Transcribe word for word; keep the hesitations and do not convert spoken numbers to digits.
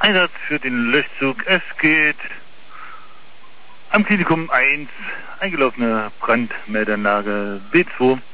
Einsatz für den Löschzug. Es geht am Klinikum eins, eingelaufene Brandmeldeanlage B zwei.